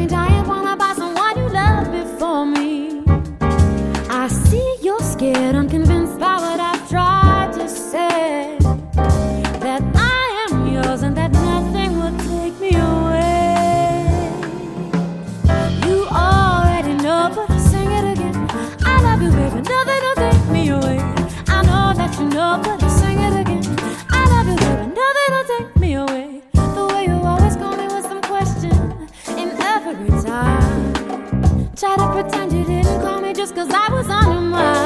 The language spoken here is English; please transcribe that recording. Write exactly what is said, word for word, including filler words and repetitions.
me dying, wanna buy someone you love before me. I see you're scared, unconvinced by what I've tried to say, that I am yours and that nothing will take me away. You already know, but I'll sing it again. I love you, baby, nothing will take me away. I know that you know, but I'll sing it again. I love you, baby, nothing will take me away. The way you always call me with some question in every time. Try to pretend you didn't call me just cause I was on your mind.